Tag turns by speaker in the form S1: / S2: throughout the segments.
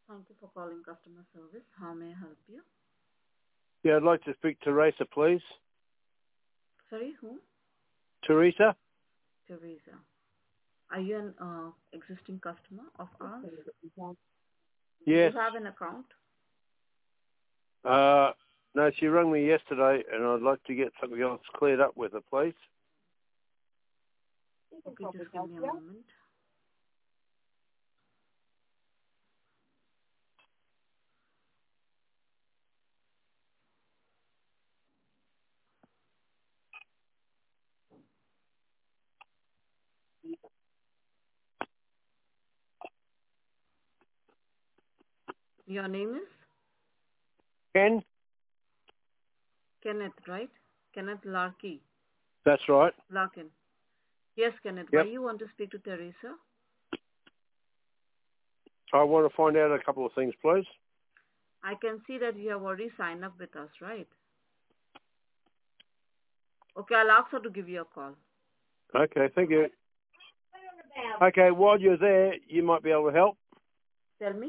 S1: Thank you for calling customer service. How may I help you?
S2: Yeah, I'd like to speak to Teresa, please.
S1: Sorry, who?
S2: Teresa?
S1: Teresa. Are you an existing customer of ours? Do
S2: Yes.
S1: you have an account?
S2: No, she rang me yesterday, and I'd like to get something else cleared up with her, please.
S1: Okay, just give me a moment. Your name is
S2: Ken?
S1: Kenneth, right? Kenneth Larky.
S2: That's right.
S1: Larkin. Yes, Kenneth. Why
S2: Yep.
S1: you want to speak to Teresa?
S2: I want to find out a couple of things, please.
S1: I can see that you have already signed up with us, right? Okay, I'll ask her to give you a call.
S2: Okay, thank you. Okay, while you're there, you might be able to help.
S1: Tell me.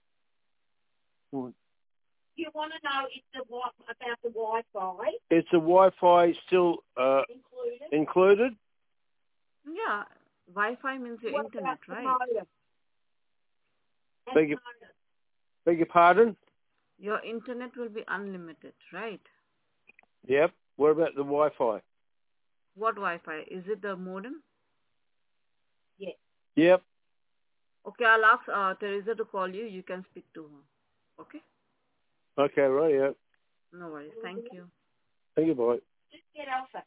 S3: You want to know about the Wi-Fi
S2: Is the Wi-Fi still included?
S1: Yeah, Wi-Fi means your
S3: What
S1: internet,
S3: about the
S1: right?
S3: modem?
S2: Beg your pardon?
S1: Your internet will be unlimited, right?
S2: Yep. What about the Wi-Fi?
S1: What Wi-Fi? Is it the modem?
S3: Yes.
S2: Yep.
S1: Okay, I'll ask Teresa to call you. You can speak to her. Okay?
S2: Okay, right, yeah.
S1: No worries. Thank you.
S2: Thank you, bye.
S3: Just get Elsa.